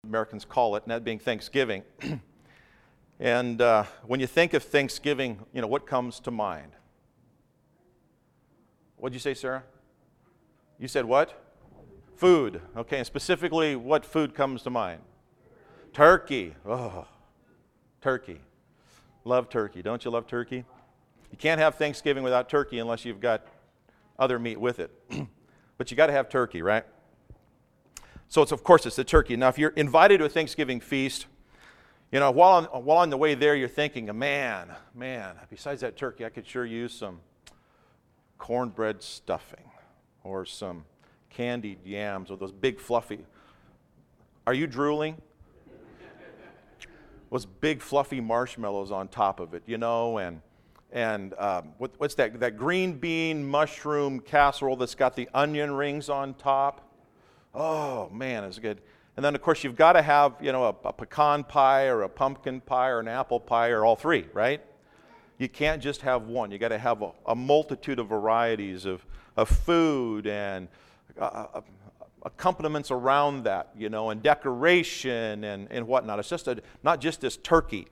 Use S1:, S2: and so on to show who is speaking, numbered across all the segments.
S1: Americans call it, and that being Thanksgiving. And when you think of Thanksgiving, what comes to mind? What'd you say, Sarah? You said what? Food. Okay, and specifically, what food comes to mind? Turkey. Oh, turkey. Love turkey. Don't you love turkey? You can't have Thanksgiving without turkey unless you've got other meat with it. But you got to have turkey, right? So of course it's the turkey. Now if you're invited to a Thanksgiving feast, while on the way there you're thinking, man, besides that turkey I could sure use some cornbread stuffing or some candied yams or those big fluffy. Are you drooling? Those big fluffy marshmallows on top of it, and what's that green bean mushroom casserole that's got the onion rings on top? Oh, man, it's good. And then, of course, you've got to have, a pecan pie or a pumpkin pie or an apple pie or all three, right? You can't just have one. You've got to have a multitude of varieties of food and accompaniments around that, and decoration and whatnot. It's just not just this turkey.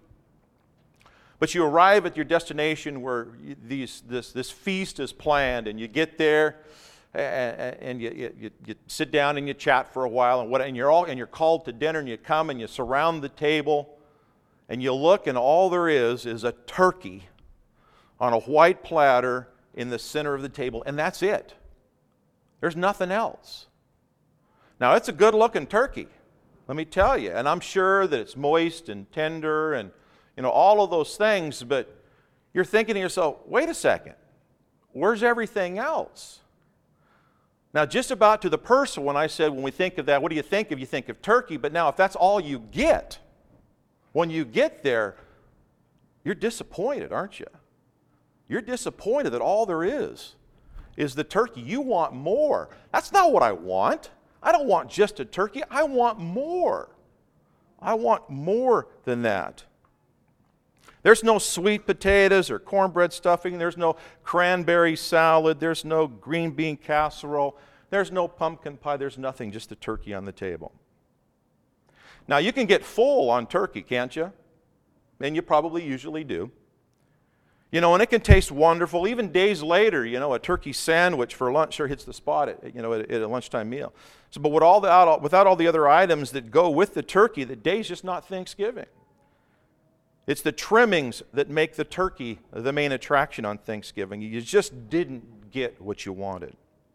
S1: But you arrive at your destination where this feast is planned, and you get there, and you sit down and you chat for a while, and you're called to dinner, and you come and you surround the table, and you look, and all there is a turkey on a white platter in the center of the table, and that's it. There's nothing else. Now, it's a good-looking turkey, let me tell you, and I'm sure that it's moist and tender and all of those things, but you're thinking to yourself, wait a second, where's everything else? Now, just about to the person, when I said, when we think of that, what do you think of? You think of turkey, but now if that's all you get, when you get there, you're disappointed, aren't you? You're disappointed that all there is the turkey. You want more. That's not what I want. I don't want just a turkey. I want more. I want more than that. There's no sweet potatoes or cornbread stuffing. There's no cranberry salad. There's no green bean casserole. There's no pumpkin pie. There's nothing, just the turkey on the table. Now, you can get full on turkey, can't you? And you probably usually do. And it can taste wonderful. Even days later, a turkey sandwich for lunch sure hits the spot at a lunchtime meal. So, but without all the other items that go with the turkey, the day's just not Thanksgiving. It's the trimmings that make the turkey the main attraction on Thanksgiving. You just didn't get what you wanted.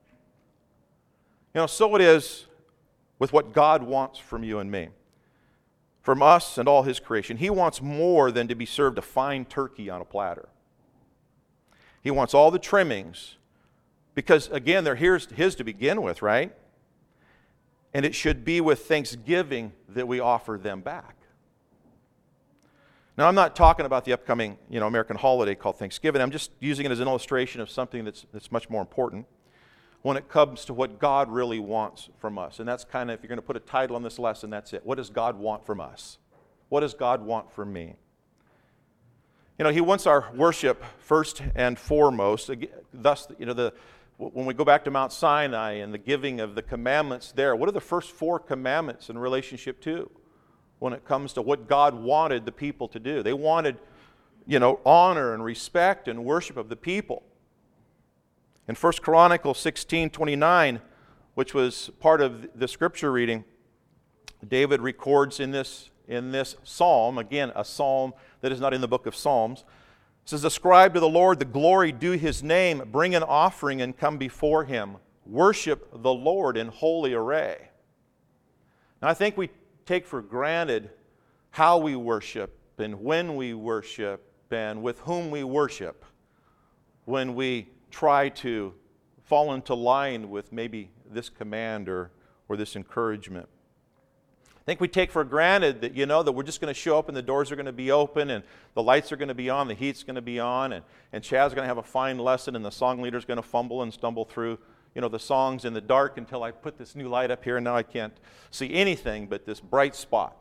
S1: So it is with what God wants from you and me, from us and all His creation. He wants more than to be served a fine turkey on a platter. He wants all the trimmings because, again, they're His to begin with, right? And it should be with thanksgiving that we offer them back. Now, I'm not talking about the upcoming, American holiday called Thanksgiving. I'm just using it as an illustration of something that's much more important when it comes to what God really wants from us. And that's kind of, if you're going to put a title on this lesson, that's it. What does God want from us? What does God want from me? He wants our worship first and foremost. Thus, when we go back to Mount Sinai and the giving of the commandments there, what are the first 4 commandments in relationship to? When it comes to what God wanted the people to do. They wanted, honor and respect and worship of the people. In 1 Chronicles 16:29, which was part of the scripture reading, David records in this psalm, again, a psalm that is not in the book of Psalms, it says, "Ascribe to the Lord the glory due His name, bring an offering and come before Him. Worship the Lord in holy array." Now, I think we take for granted how we worship and when we worship and with whom we worship when we try to fall into line with maybe this command or this encouragement. I think we take for granted that, that we're just going to show up and the doors are going to be open and the lights are going to be on, the heat's going to be on, and Chad's going to have a fine lesson and the song leader's going to fumble and stumble through the songs in the dark until I put this new light up here, and now I can't see anything but this bright spot.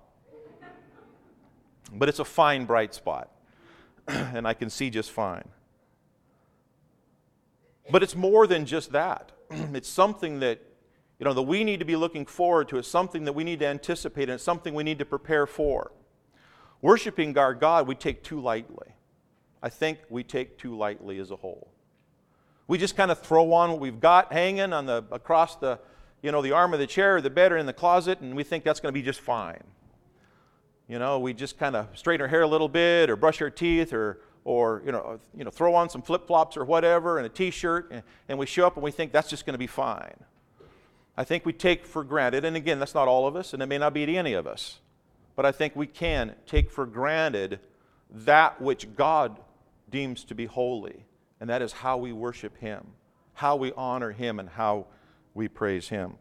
S1: But it's a fine, bright spot, and I can see just fine. But it's more than just that. It's something that that we need to be looking forward to. It's something that we need to anticipate, and it's something we need to prepare for. Worshiping our God, we take too lightly. I think we take too lightly as a whole. We just kind of throw on what we've got hanging across the arm of the chair or the bed or in the closet, and we think that's going to be just fine. We just kind of straighten our hair a little bit, or brush our teeth, or throw on some flip-flops or whatever, and a t-shirt, and we show up and we think that's just going to be fine. I think we take for granted, and again, that's not all of us, and it may not be to any of us, but I think we can take for granted that which God deems to be holy, and that is how we worship Him, how we honor Him, and how we praise Him.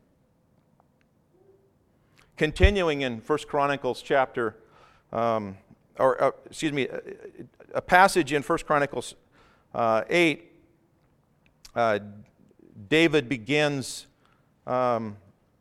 S1: Continuing in 1 Chronicles chapter, a passage in 1 Chronicles 8, David begins, again,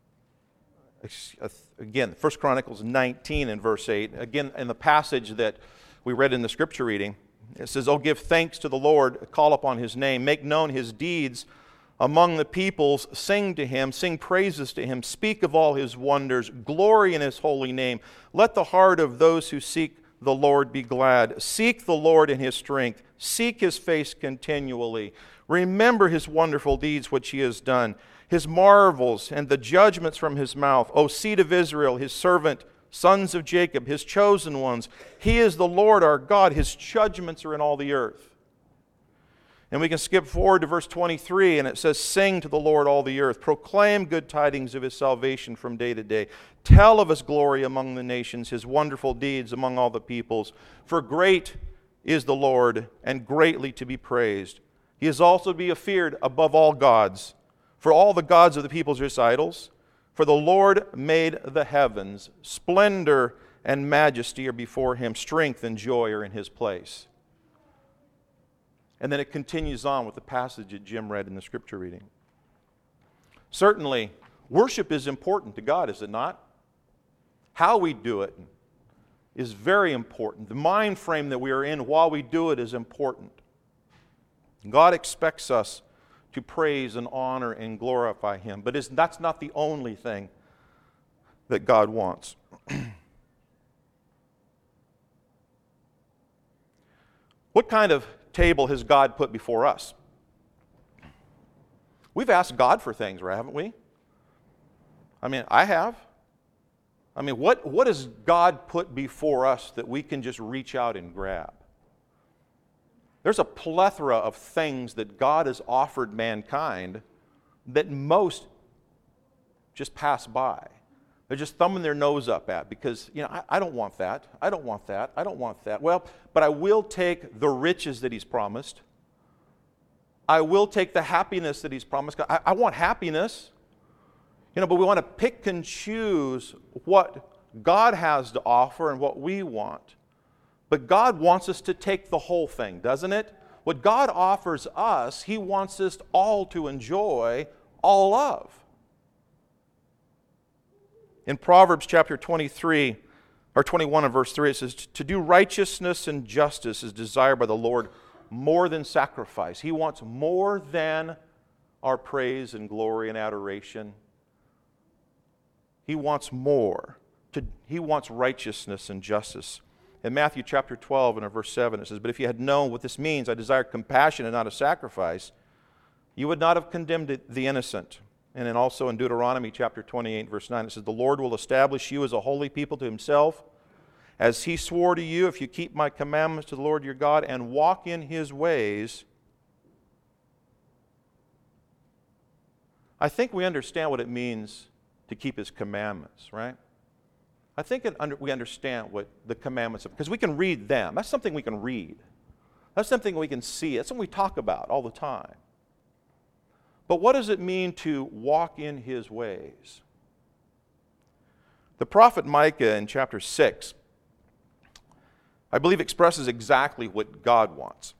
S1: 1 Chronicles 19 and verse 8, again in the passage that we read in the scripture reading. It says, "Oh, give thanks to the Lord, call upon His name, make known His deeds among the peoples, sing to Him, sing praises to Him, speak of all His wonders, glory in His holy name. Let the heart of those who seek the Lord be glad. Seek the Lord in His strength, seek His face continually. Remember His wonderful deeds which He has done, His marvels and the judgments from His mouth. O seed of Israel, His servant, sons of Jacob, His chosen ones. He is the Lord our God. His judgments are in all the earth." And we can skip forward to verse 23, and it says, "Sing to the Lord all the earth. Proclaim good tidings of His salvation from day to day. Tell of His glory among the nations, His wonderful deeds among all the peoples. For great is the Lord, and greatly to be praised. He is also to be feared above all gods. For all the gods of the peoples are His idols. For the Lord made the heavens. Splendor and majesty are before Him. Strength and joy are in His place." And then it continues on with the passage that Jim read in the scripture reading. Certainly, worship is important to God, is it not? How we do it is very important. The mind frame that we are in while we do it is important. God expects us to praise and honor and glorify Him, but that's not the only thing that God wants. What kind of table has God put before us? We've asked God for things, haven't we? I have. What has God put before us that we can just reach out and grab? There's a plethora of things that God has offered mankind that most just pass by. They're just thumbing their nose up at because, I don't want that. I don't want that. I don't want that. Well, but I will take the riches that He's promised. I will take the happiness that He's promised. I want happiness. But we want to pick and choose what God has to offer and what we want. But God wants us to take the whole thing, doesn't it? What God offers us, He wants us all to enjoy all of. In Proverbs chapter 23, or 21 and verse 3, it says, "To do righteousness and justice is desired by the Lord more than sacrifice." He wants more than our praise and glory and adoration. He wants more. He wants righteousness and justice. In Matthew chapter 12 and verse 7, it says, "But if you had known what this means, I desire compassion and not a sacrifice, you would not have condemned the innocent." And then also in Deuteronomy chapter 28, verse 9, it says, "The Lord will establish you as a holy people to Himself, as He swore to you, if you keep my commandments to the Lord your God and walk in His ways." I think we understand what it means to keep His commandments, right? I think we understand what the commandments are, because we can read them. That's something we can read. That's something we can see. That's something we talk about all the time. But what does it mean to walk in His ways? The prophet Micah in chapter 6, I believe, expresses exactly what God wants.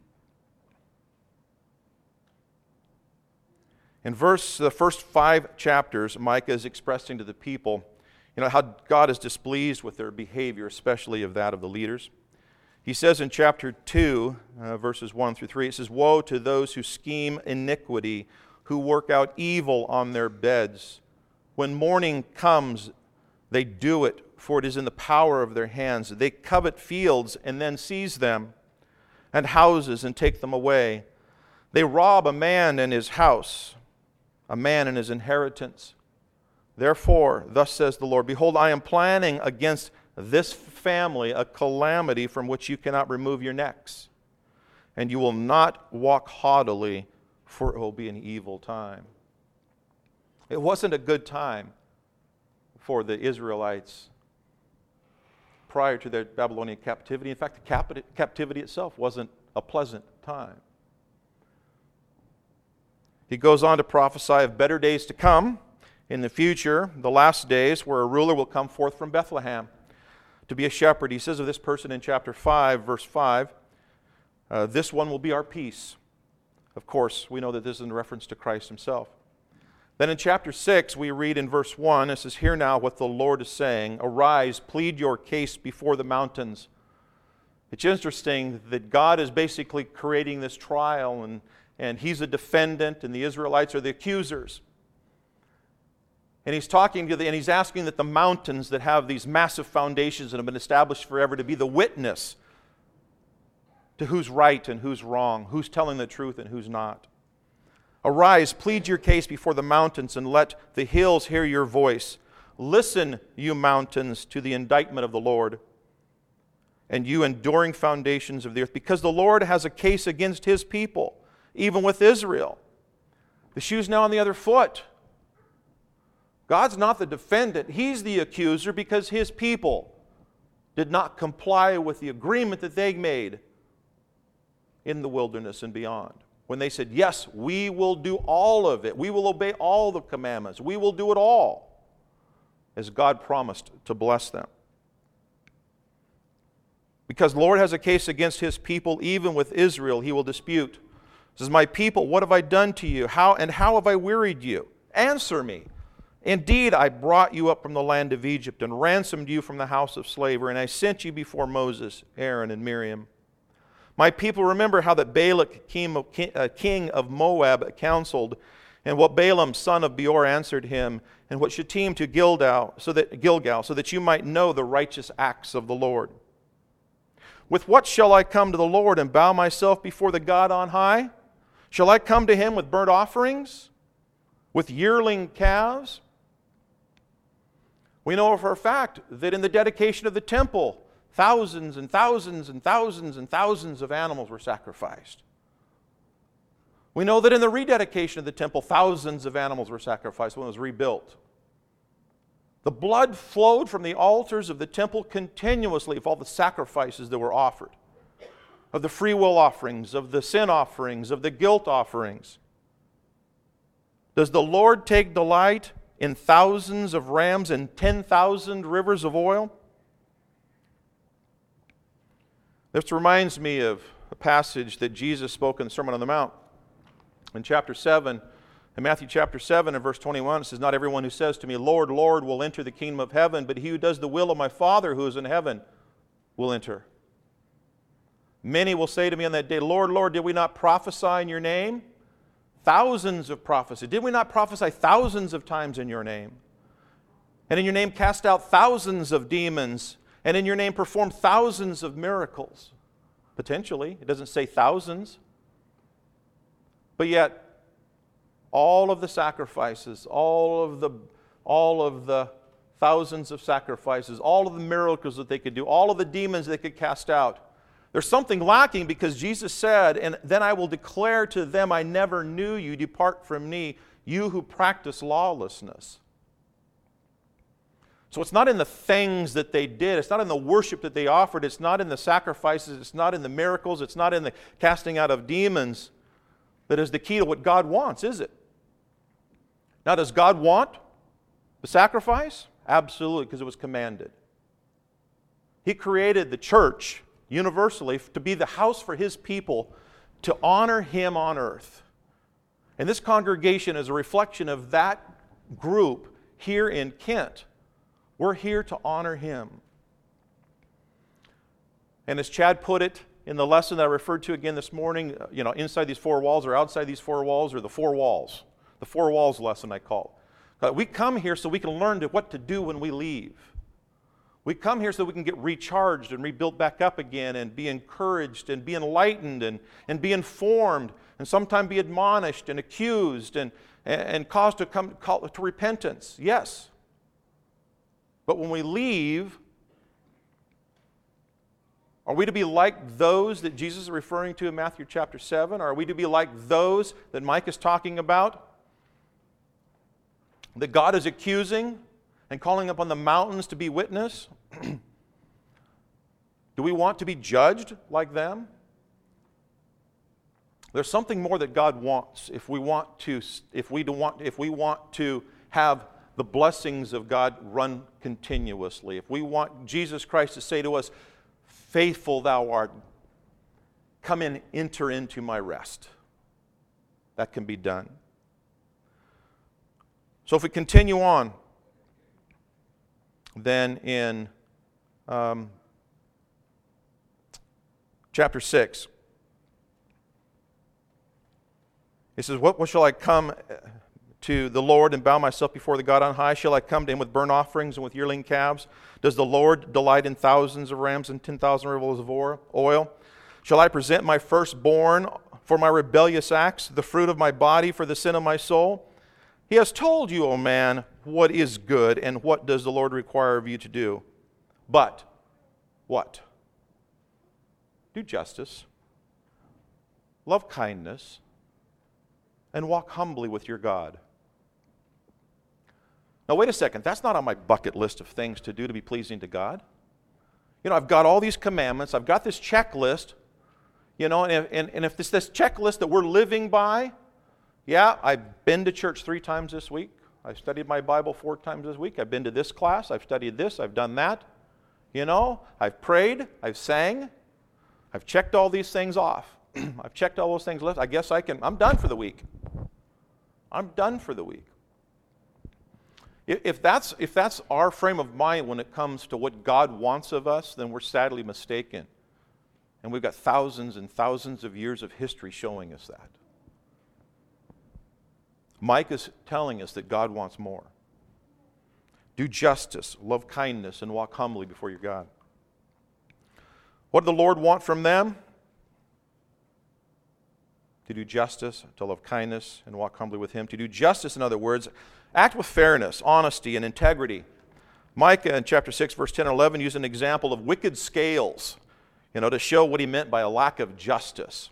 S1: In the first 5 chapters, Micah is expressing to the people, how God is displeased with their behavior, especially of that of the leaders. He says in chapter 2, verses 1 through 3, it says, "Woe to those who scheme iniquity, who work out evil on their beds. When morning comes, they do it, for it is in the power of their hands. They covet fields and then seize them, and houses and take them away. They rob a man and his house, a man and his inheritance. Therefore, thus says the Lord, behold, I am planning against this family a calamity from which you cannot remove your necks. And you will not walk haughtily, for it will be an evil time. It wasn't a good time for the Israelites prior to their Babylonian captivity. In fact, the captivity itself wasn't a pleasant time. He goes on to prophesy of better days to come in the future, the last days, where a ruler will come forth from Bethlehem to be a shepherd. He says of this person in chapter 5, verse 5, this one will be our peace. Of course, we know that this is in reference to Christ himself. Then in chapter 6, we read in verse 1, it says, hear now what the Lord is saying. Arise, plead your case before the mountains. It's interesting that God is basically creating this trial, and he's a defendant, and the Israelites are the accusers. And he's talking to and he's asking that the mountains that have these massive foundations that have been established forever to be the witness to who's right and who's wrong, who's telling the truth and who's not. Arise, plead your case before the mountains, and let the hills hear your voice. Listen, you mountains, to the indictment of the Lord, and you enduring foundations of the earth, because the Lord has a case against his people, even with Israel. The shoe's now on the other foot. God's not the defendant. He's the accuser because his people did not comply with the agreement that they made in the wilderness and beyond. When they said, yes, we will do all of it. We will obey all the commandments. We will do it all, as God promised to bless them. Because the Lord has a case against his people, even with Israel, he will dispute. He says, my people, what have I done to you? How have I wearied you? Answer me. Indeed, I brought you up from the land of Egypt and ransomed you from the house of slavery, and I sent you before Moses, Aaron, and Miriam. My people, remember how that Balak, king of Moab, counseled, and what Balaam, son of Beor, answered him, and what Shittim to Gilgal, so that you might know the righteous acts of the Lord. With what shall I come to the Lord and bow myself before the God on high? Shall I come to him with burnt offerings, with yearling calves? We know for a fact that in the dedication of the temple, thousands and thousands and thousands and thousands of animals were sacrificed. We know that in the rededication of the temple, thousands of animals were sacrificed when it was rebuilt. The blood flowed from the altars of the temple continuously of all the sacrifices that were offered, of the free will offerings, of the sin offerings, of the guilt offerings. Does the Lord take delight in thousands of rams and 10,000 rivers of oil? This reminds me of a passage that Jesus spoke in the Sermon on the Mount. In Matthew chapter 7 and verse 21, it says, not everyone who says to me, Lord, Lord, will enter the kingdom of heaven, but he who does the will of my Father who is in heaven will enter. Many will say to me on that day, Lord, Lord, did we not prophesy in your name? Thousands of prophecies. Did we not prophesy thousands of times in your name? And in your name cast out thousands of demons, and in your name perform thousands of miracles. Potentially. It doesn't say thousands. But yet, all of the sacrifices, all of the thousands of sacrifices, all of the miracles that they could do, all of the demons they could cast out, there's something lacking because Jesus said, and then I will declare to them, I never knew you, depart from me, you who practice lawlessness. So it's not in the things that they did, it's not in the worship that they offered, it's not in the sacrifices, it's not in the miracles, it's not in the casting out of demons that is the key to what God wants, is it? Now, does God want the sacrifice? Absolutely, because it was commanded. He created the church universally to be the house for his people to honor him on earth. And this congregation is a reflection of that group here in Kent. We're here to honor him. And as Chad put it in the lesson that I referred to again this morning, inside these four walls or outside these four walls are the four walls. The 4 walls lesson, I call it. We come here so we can learn what to do when we leave. We come here so we can get recharged and rebuilt back up again and be encouraged and be enlightened and be informed and sometimes be admonished and accused and caused to come to repentance. Yes. But when we leave, are we to be like those that Jesus is referring to in Matthew chapter 7? Or are we to be like those that Mike is talking about? That God is accusing and calling upon the mountains to be witness? Do we want to be judged like them? There's something more that God wants if we want to have the blessings of God run continuously. If we want Jesus Christ to say to us, "Faithful thou art, come in, enter into my rest." That can be done. So if we continue on, then in chapter 6, he says, what shall I come to the Lord and bow myself before the God on high? Shall I come to him with burnt offerings and with yearling calves? Does the Lord delight in thousands of rams and 10,000 rivers of oil? Shall I present my firstborn for my rebellious acts, the fruit of my body for the sin of my soul? He has told you, O man, what is good, and what does the Lord require of you to do? But, what? Do justice, love kindness, and walk humbly with your God. Now, wait a second. That's not on my bucket list of things to do to be pleasing to God. You know, I've got all these commandments. I've got this checklist. You know, and if this checklist that we're living by, yeah, I've been to church 3 times this week. I've studied my Bible 4 times this week. I've been to this class. I've studied this. I've done that. You know, I've prayed. I've sang. I've checked all these things off. I've checked all those things left. I guess I'm done for the week. I'm done for the week. If that's our frame of mind when it comes to what God wants of us, then we're sadly mistaken. And we've got thousands and thousands of years of history showing us that. Mike is telling us that God wants more. Do justice, love kindness, and walk humbly before your God. What did the Lord want from them? To do justice, to love kindness, and walk humbly with Him. To do justice, in other words, act with fairness, honesty, and integrity. Micah in chapter 6, verse 10 and 11 used an example of wicked scales, to show what he meant by a lack of justice.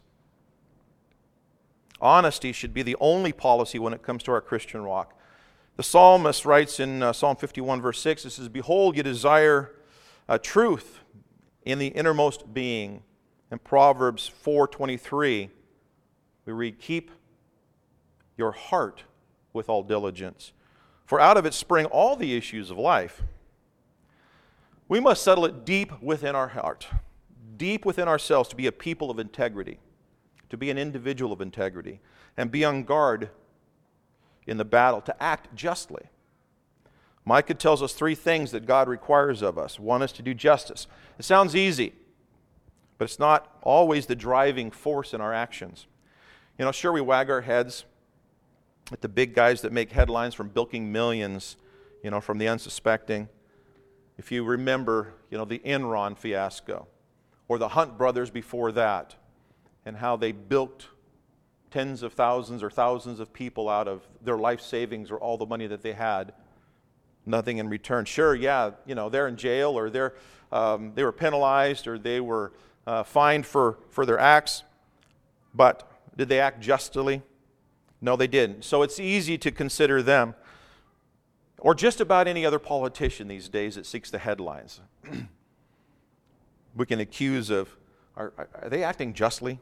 S1: Honesty should be the only policy when it comes to our Christian walk. The psalmist writes in Psalm 51, verse 6, it says, "Behold, you desire truth in the innermost being." In Proverbs 4:23, we read, "Keep your heart with all diligence, for out of it spring all the issues of life." We must settle it deep within our heart, deep within ourselves, to be a people of integrity, to be an individual of integrity, and be on guard in the battle, to act justly. Micah tells us 3 things that God requires of us. One is to do justice. It sounds easy, but it's not always the driving force in our actions. Sure, we wag our heads at the big guys that make headlines from bilking millions, from the unsuspecting. If you remember, the Enron fiasco, or the Hunt brothers before that, and how they bilked tens of thousands or thousands of people out of their life savings or all the money that they had, nothing in return. Sure, yeah, they're in jail, or they were penalized, or they were fined for their acts, but did they act justly? No, they didn't. So it's easy to consider them, or just about any other politician these days that seeks the headlines. We can accuse of, are they acting justly?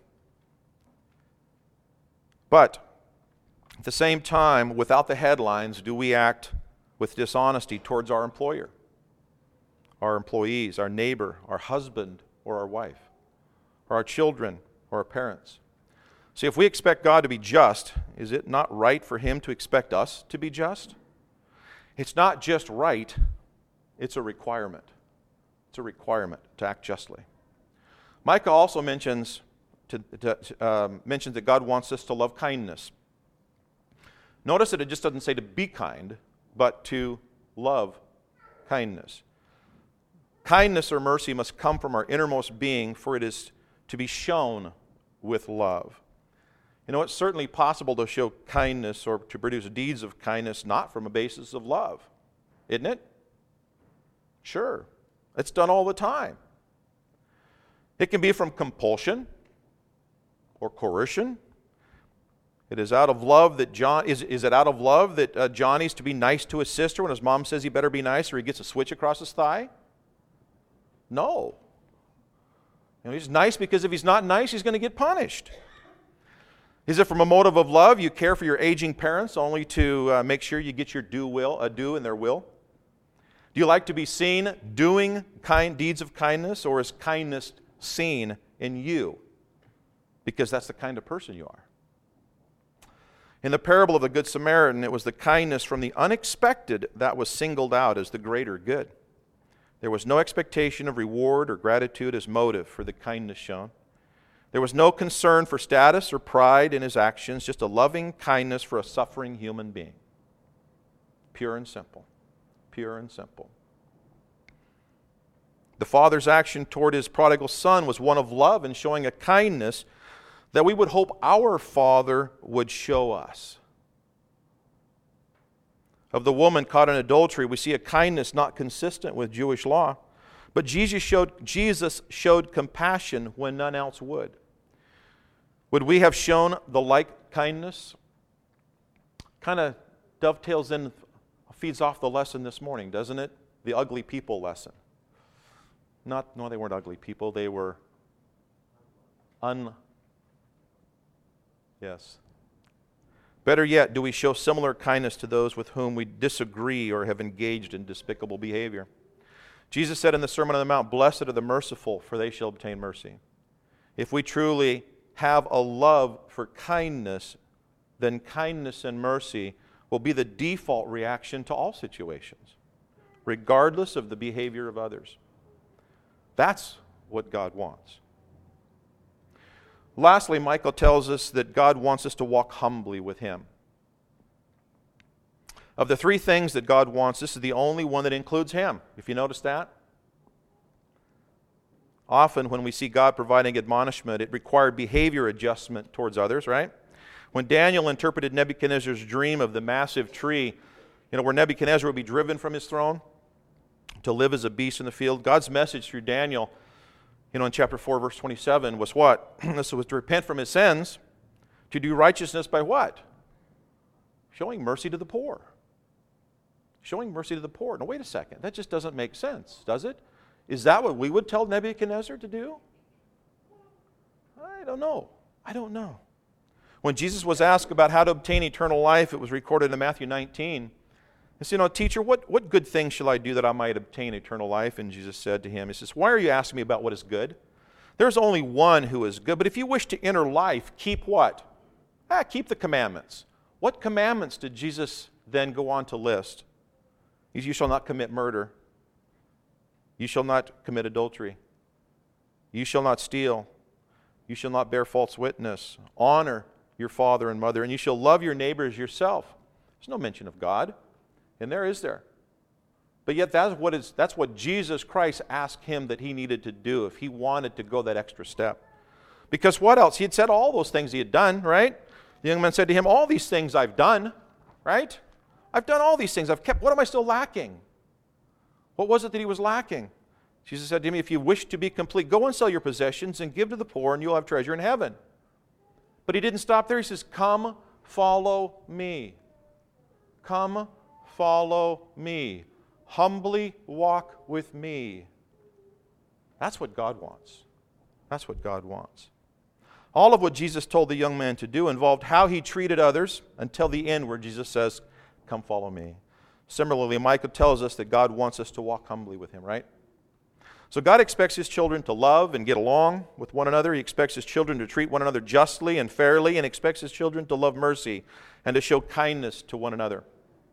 S1: But at the same time, without the headlines, do we act with dishonesty towards our employer, our employees, our neighbor, our husband, or our wife, or our children, or our parents? See, if we expect God to be just, is it not right for Him to expect us to be just? It's not just right, it's a requirement. It's a requirement to act justly. Micah also mentions that God wants us to love kindness. Notice that it just doesn't say to be kind, but to love kindness. Kindness or mercy must come from our innermost being, for it is to be shown with love. You know, it's certainly possible to show kindness or to produce deeds of kindness not from a basis of love, isn't it? Sure. It's done all the time. It can be from compulsion or coercion. It is out of love that is it out of love that Johnny's to be nice to his sister when his mom says he better be nice or he gets a switch across his thigh? No. You know, he's nice because if he's not nice, he's going to get punished. Is it from a motive of love? You care for your aging parents only to make sure you get your due in their will? Do you like to be seen doing kind deeds of kindness, or is kindness seen in you? Because that's the kind of person you are. In the parable of the Good Samaritan, it was the kindness from the unexpected that was singled out as the greater good. There was no expectation of reward or gratitude as motive for the kindness shown. There was no concern for status or pride in his actions, just a loving kindness for a suffering human being. Pure and simple. Pure and simple. The Father's action toward his prodigal son was one of love and showing a kindness that we would hope our Father would show us. Of the woman caught in adultery, we see a kindness not consistent with Jewish law. But Jesus showed compassion when none else would. Would we have shown the like kindness? Kind of dovetails in, feeds off the lesson this morning, doesn't it? The ugly people lesson. No, they weren't ugly people. They were Yes. Better yet, do we show similar kindness to those with whom we disagree or have engaged in despicable behavior? Jesus said in the Sermon on the Mount, "Blessed are the merciful, for they shall obtain mercy." If we truly have a love for kindness, then kindness and mercy will be the default reaction to all situations, regardless of the behavior of others. That's what God wants. Lastly, Michael tells us that God wants us to walk humbly with Him. Of the three things that God wants, this is the only one that includes Him. If you notice that? Often when we see God providing admonishment, it required behavior adjustment towards others, right? When Daniel interpreted Nebuchadnezzar's dream of the massive tree, where Nebuchadnezzar would be driven from his throne to live as a beast in the field, God's message through Daniel, in chapter 4, verse 27, was what? This was to repent from his sins, to do righteousness by what? Showing mercy to the poor. Showing mercy to the poor. Now, wait a second. That just doesn't make sense, does it? Is that what we would tell Nebuchadnezzar to do? I don't know. When Jesus was asked about how to obtain eternal life, it was recorded in Matthew 19. He said, "Teacher, what good thing shall I do that I might obtain eternal life?" And Jesus said to him, He says, "Why are you asking me about what is good? There's only one who is good. But if you wish to enter life, keep what? Keep the commandments." What commandments did Jesus then go on to list? You shall not commit murder. You shall not commit adultery. You shall not steal. You shall not bear false witness. Honor your father and mother. And you shall love your neighbor as yourself. There's no mention of God. And there is there. But yet that's what Jesus Christ asked him that he needed to do if he wanted to go that extra step. Because what else? He had said all those things he had done, right? The young man said to him, "All these things I've done," right? "I've done all these things. I've kept. What am I still lacking?" What was it that he was lacking? Jesus said to him, "If you wish to be complete, go and sell your possessions and give to the poor, and you'll have treasure in heaven." But he didn't stop there. He says, "Come, follow me. Come, follow me. Humbly walk with me." That's what God wants. That's what God wants. All of what Jesus told the young man to do involved how he treated others until the end where Jesus says, "Come follow me." Similarly, Micah tells us that God wants us to walk humbly with Him, right? So God expects His children to love and get along with one another. He expects His children to treat one another justly and fairly, and expects His children to love mercy and to show kindness to one another.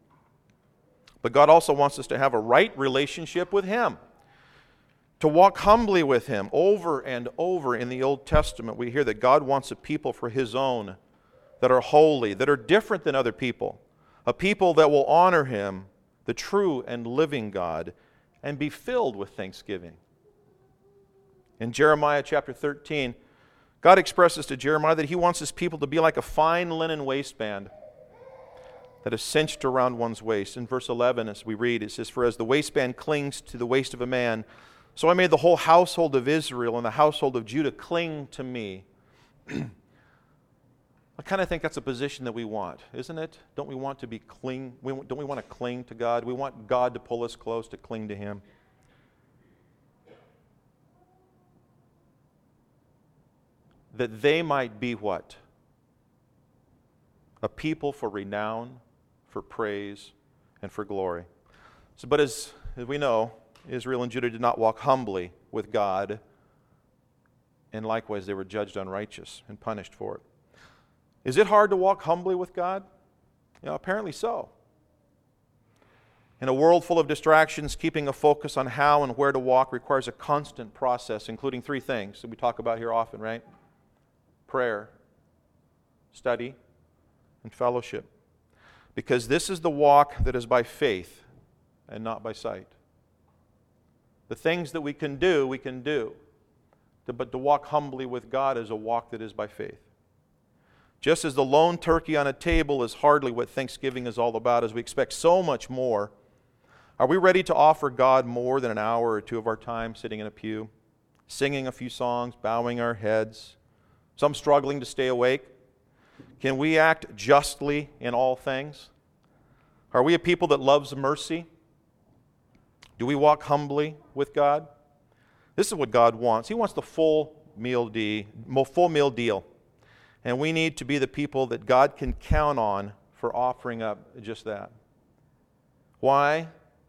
S1: But God also wants us to have a right relationship with Him, to walk humbly with Him. Over and over in the Old Testament, we hear that God wants a people for His own that are holy, that are different than other people, a people that will honor Him, the true and living God, and be filled with thanksgiving. In Jeremiah chapter 13, God expresses to Jeremiah that He wants His people to be like a fine linen waistband that is cinched around one's waist. In verse 11, as we read, it says, "For as the waistband clings to the waist of a man, so I made the whole household of Israel and the household of Judah cling to me." I kind of think that's a position that we want, isn't it? Don't we want to be don't we want to cling to God? We want God to pull us close, to cling to Him. That they might be what? A people for renown, for praise, and for glory. But as we know, Israel and Judah did not walk humbly with God, and likewise they were judged unrighteous and punished for it. Is it hard to walk humbly with God? Apparently so. In a world full of distractions, keeping a focus on how and where to walk requires a constant process, including three things that we talk about here often, right? Prayer, study, and fellowship. Because this is the walk that is by faith and not by sight. The things that we can do. But to walk humbly with God is a walk that is by faith. Just as the lone turkey on a table is hardly what Thanksgiving is all about, as we expect so much more, are we ready to offer God more than an hour or two of our time sitting in a pew, singing a few songs, bowing our heads, some struggling to stay awake? Can we act justly in all things? Are we a people that loves mercy? Do we walk humbly with God? This is what God wants. He wants the full meal deal. And we need to be the people that God can count on for offering up just that. Why?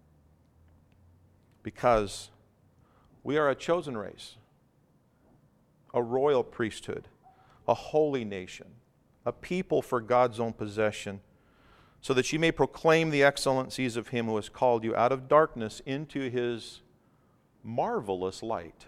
S1: Because we are a chosen race, a royal priesthood, a holy nation, a people for God's own possession, so that you may proclaim the excellencies of Him who has called you out of darkness into His marvelous light.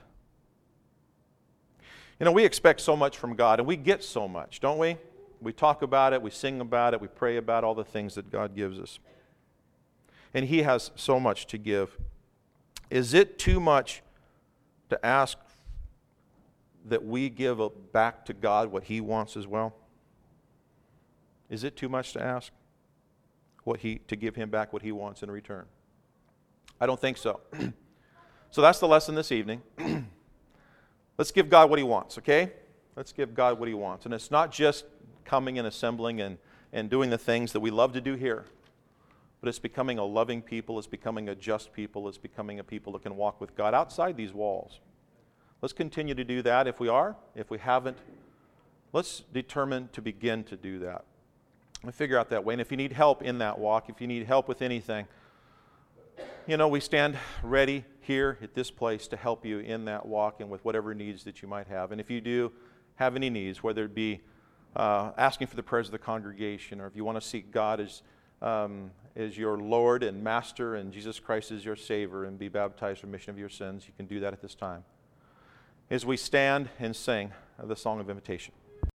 S1: We expect so much from God, and we get so much, don't we? We talk about it, we sing about it, we pray about all the things that God gives us. And He has so much to give. Is it too much to ask that we give back to God what He wants as well? Is it too much to ask to give Him back what He wants in return? I don't think so. So that's the lesson this evening. Let's give God what He wants, okay? Let's give God what He wants. And it's not just coming and assembling and doing the things that we love to do here, but it's becoming a loving people, it's becoming a just people, it's becoming a people that can walk with God outside these walls. Let's continue to do that. If we are, if we haven't, let's determine to begin to do that and figure out that way. And if you need help in that walk, if you need help with anything, we stand ready here at this place to help you in that walk and with whatever needs that you might have. And if you do have any needs, whether it be asking for the prayers of the congregation, or if you want to seek God as your Lord and Master and Jesus Christ as your Savior and be baptized for remission of your sins, you can do that at this time as we stand and sing the song of invitation.